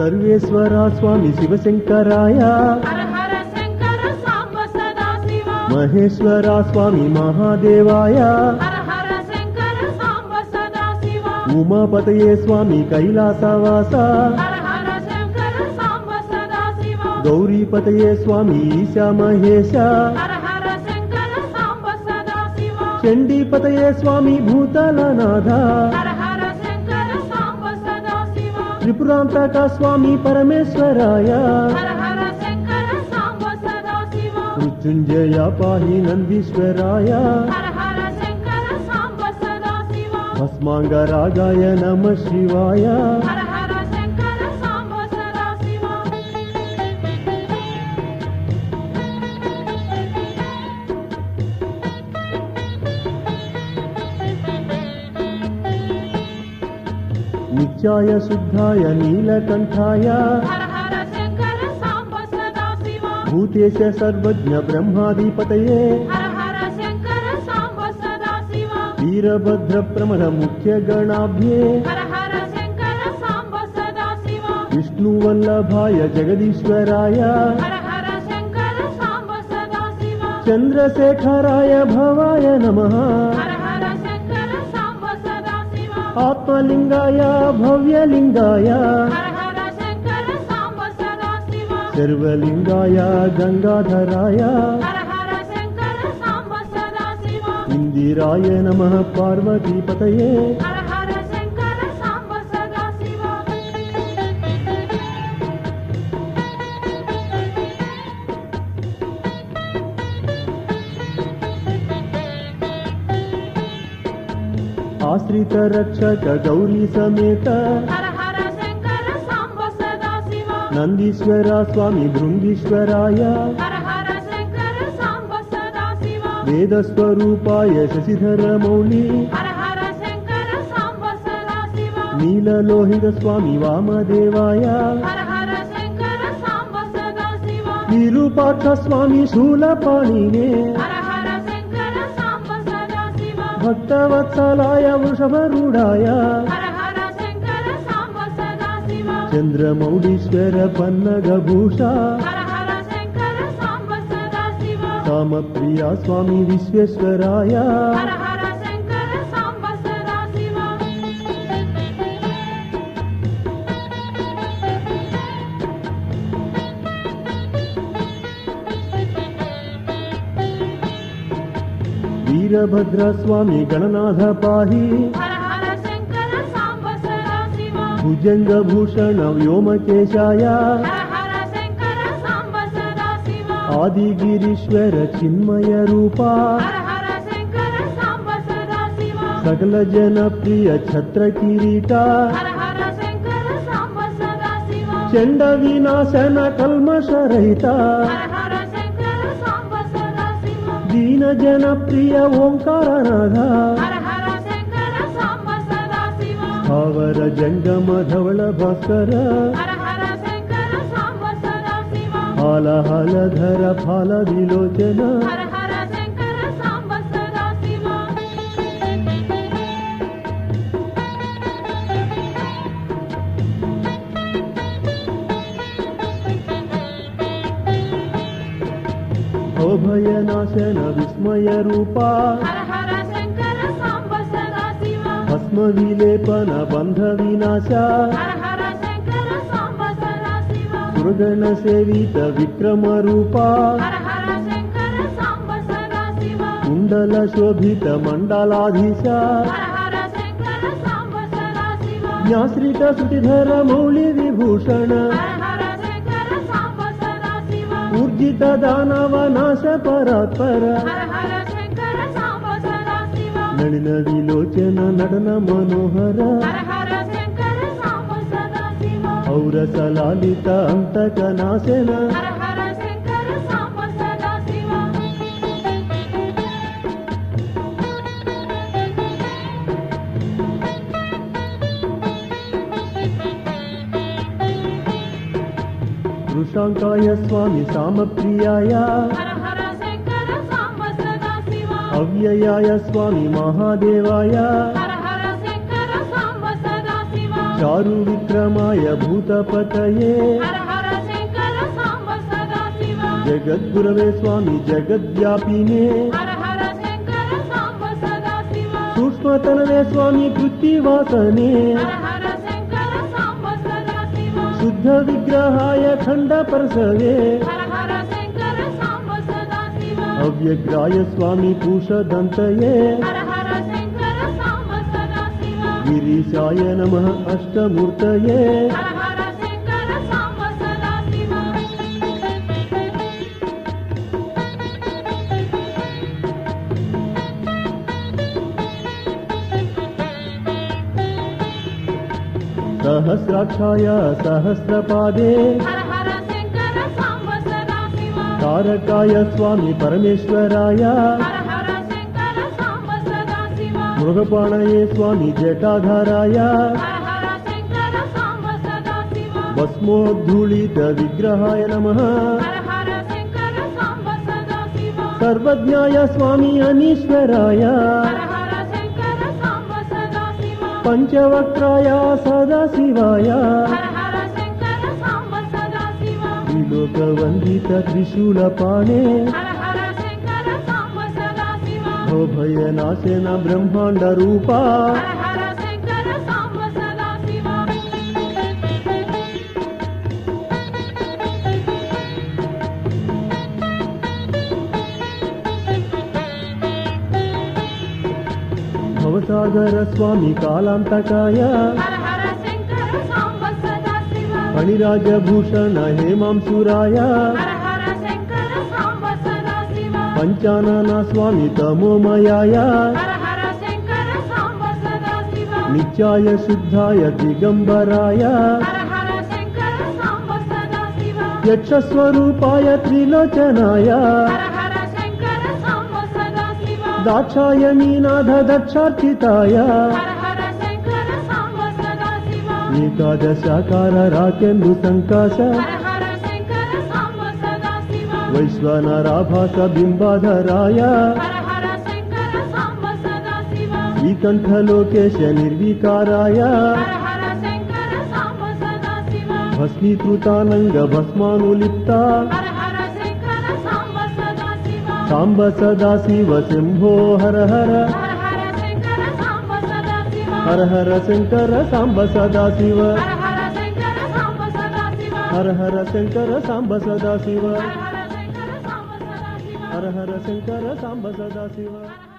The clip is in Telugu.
सर्वेश्वरा स्वामी शिवशंकराय हर हर शंकर सांब सदा शिवा महेश्वरा स्वामी महादेवाय हर हर शंकर सांब सदा शिवा उमापतये स्वामी कैलासवास हर हर शंकर सांब सदा शिवा गौरीपतये स्वामी ईशा महेश हर हर शंकर सांब सदा शिवा चंडीपतये स्वामी भूतलनाथ हर हर शंकर सांब सदा शिवा त्रिपुरांतक स्वामी परमेश्वराय हर हर शंकर सांब सदा शिवा मृत्युंजय पाहि नंदीश्वराय हर हर शंकर सांब सदा शिवा भस्मांगरागाय नमः शिवाय हर हर शंकर सांब सदा शिवा नित्याय शुद्धाय नीलकंठाय हर हर शंकर सांब सदा शिवा भूतेश सर्वज्ञ ब्रह्माधिपतये हर हर शंकर सांब सदा शिवा वीरभद्र प्रमद मुख्य गणाभ्ये हर हर शंकर सांब सदा शिवा विष्णुवल्लभाय जगदीश्वराय हर हर शंकर सांब सदा शिवा चंद्रशेखराय भवाय नमः हर हर शंकर सांब सदा शिवा आत्मलिंगाय भव्यलिंगाय हर हर शंकर सांब सदा शिवा सर्वलिंगाय गंगाधराय हर हर शंकर सांब सदा शिवा इंदिराय नमः पार्वतीपतये हर हर शंकर सांब सदा शिवा आश्रित रक्षक गौरी समेत हर हर शंकर सांब सदा शिवा नंदीश्वर स्वामी भृंगीश्वराय हर हर शंकर सांब सदा शिवा वेदस्वरूपाय शशिधर मौली हर हर शंकर सांब सदा शिवा नीललोहित स्वामी वामदेवाय हर हर शंकर सांब सदा शिवा विरूपाक्ष स्वामी शूलपाणिने हर हर शंकर सांब सदा शिवा भक्तवत्सलाय वृषभरूढाय हर हर शंकर सांब सदा शिवा चंद्रमौळीश्वर पन्नगभूषा हर हर शंकर सांब सदा शिवा कामप्रिया स्वामी विश्वेश्वराय हर हर शंकर सांब सदा शिवा वीरभद्र स्वामी गणनाथ पाहि हर हर शंकर सांब सदा शिवा भुजंगभूषण व्योमकेशाय हर हर शंकर सांब सदा शिवा आदिगिरीश्वर चिन्मय रूपा हर हर शंकर सांब सदा शिवा सकल जनप्रिय छत्र किरीटा हर हर शंकर सांब सदा शिवा चंड विनाशन कल्मषरहित हर हर शंकर सांब सदा शिवा दीन जनप्रिय ओंकारनाथ हर हर शंकर सांब सदा शिवा स्थावर जंगम धवल भास्कर हर हर शंकर सांब सदा शिवा हाल हालधर फाल विलोचन हर हर शंकर सांब सदा शिवा अभयनाशन विस्मय रूपा हर हर शंकर सांब सदा शिवा भस्म विलेपन बंध विनाशा हर हर शंकर सांब सदा शिवा दुर्गण सेवित विक्रम रूपा हर हर शंकर सांब सदा शिवा कुंडल शोभित मंडलाधीश हर हर शंकर सांब सदा शिवा ज्ञाश्रित सुतिधर मौली विभूषण हर हर शंकर सांब सदा शिवा ऊर्जित दानव नाश परात्पर हर हर शंकर सांब सदा शिवा नलिन विलोचन नडन मनोहर हर हर शंकर सांब सदा शिवा औरस लालित अंतक नाशेन हर हर शंकर सांब सदा शिवा वृषांकाय स्वामी सामप्रियाय हर हर शंकर सांब सदा शिवा अव्ययाय स्वामी महादेवाय हर हर शंकर सांब सदा शिवा చారు విక్రమాయ భూతపతయే హర హర శంకర సాంబ సదా శివ జగద్గురవే స్వామి జగద్వ్యాపినే హర హర శంకర సాంబ సదా శివ సూక్ష్మతనవే స్వామి కృత్తివాసనే హర హర శంకర సాంబ సదా శివ శుద్ధ విగ్రహాయ ఖండపర్శవే హర హర శంకర సాంబ సదా శివ అవ్యగ్రాయ స్వామి పూషదంతయే హర హర శంకర సాంబ సదా శివ గిరీశాయ నమః అష్టమూర్తయే హర హర శంకర సాంబ సదా శివ సహస్రాక్షాయ సహస్రపాదే హర హర శంకర సాంబ సదా శివ తారకాయ స్వామి పరమేశ్వరాయ హర హర శంకర సాంబ సదా శివ మృగపాణయే స్వామి జటాధారాయ హర హర శంకర సాంబ సదా శివ భస్మోద్ధూళిత విగ్రహాయ నమః హర హర శంకర సాంబ సదా శివ సర్వజ్ఞాయ స్వామి అనీశ్వరాయ హర హర శంకర సాంబ సదా శివ పంచవక్రాయ సదాశివాయ హర హర శంకర సాంబ సదా శివ త్రిలోకవందిత త్రిశూలపాణే హర హర శంకర సాంబ సదా శివ భయనాశన బ్రహ్మాండ రూపా హర హర శంకర సాంబ సదా శివ భవసాగర స్వామి కాలాంతకాయ హర హర శంకర సాంబ సదా శివ ఫణిరాజభూషణ హేమాంసురాయ హర హర శంకర సాంబ సదా శివ పంచానన స్వామి తమోమయాయ హర హర శంకర సాంబ సదా శివ నిత్యాయ శుద్ధాయ దిగంబరాయ హర హర శంకర సాంబ సదా శివ యక్షస్వరూపాయ త్రిలోచనాయ హర హర శంకర సాంబ సదా శివ దాక్షాయణీనాథ దక్షార్చితాయ హర హర శంకర సాంబ సదా శివ ఏకాదశాకార రాకేందు సంకాశ హర హర శంకర సాంబ సదా శివ వైశ్వనరాభాస బింబాధరాయ హర హర శంకర సాంబ సదా శివ శ్రీకంఠలోకేశ నిర్వికారాయ హర హర శంకర సాంబ సదా శివ భస్మీకృతానంగ భస్మానులిప్త హర హర శంకర సాంబ సదా శివ సాంబ సదా శివ శంభో హర హర హర హర శంకర సాంబ సదా శివ హర హర శంకర సాంబ సదా శివ హర హర శంకర సాంబ సదా శివ హర హర శంకర సాంబ సదా శివ హర హర శంకర సాంబ సదా శివ హర హర శంకర సాంబ సదా శివ